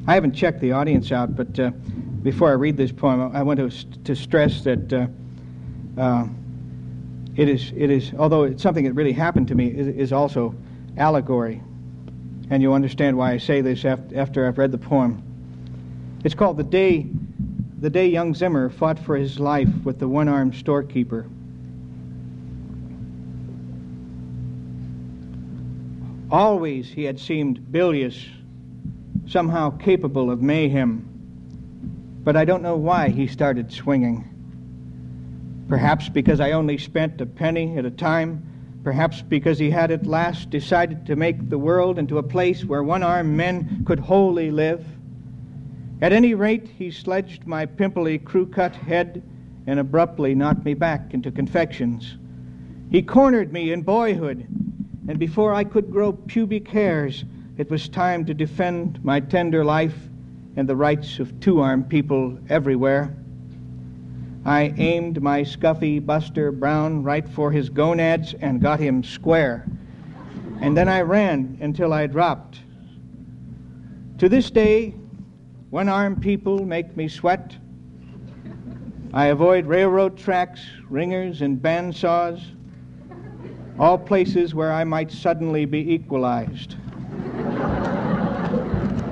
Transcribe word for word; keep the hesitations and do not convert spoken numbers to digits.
I haven't checked the audience out, but uh, before I read this poem, I want to to stress that uh, uh, it is it is although it's something that really happened to me, it is also allegory, and you'll understand why I say this after, after I've read the poem. It's called the day the day young Zimmer fought for his life with the one-armed storekeeper. Always he had seemed bilious, somehow capable of mayhem. But I don't know why he started swinging. Perhaps because I only spent a penny at a time. Perhaps because he had at last decided to make the world into a place where one-armed men could wholly live. At any rate, he sledged my pimply crew-cut head and abruptly knocked me back into confections. He cornered me in boyhood, and before I could grow pubic hairs, it was time to defend my tender life and the rights of two-armed people everywhere. I aimed my scuffy Buster Brown right for his gonads and got him square. And then I ran until I dropped. To this day, one-armed people make me sweat. I avoid railroad tracks, ringers, and bandsaws, all places where I might suddenly be equalized.